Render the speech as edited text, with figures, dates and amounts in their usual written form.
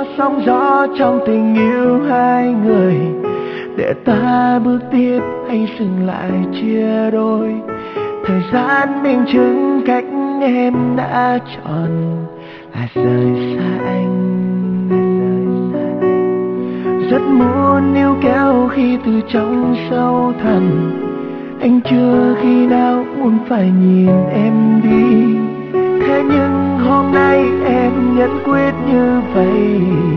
sóng gió trong tình yêu hai người. Để ta bước tiếp hay dừng lại chia đôi, thời gian minh chứng cách em đã chọn là rời xa anh. Rất muốn níu kéo khi từ trong sâu thẳm, anh chưa khi nào muốn phải nhìn em đi. Thế nhưng hôm nay em nhất quyết như vậy,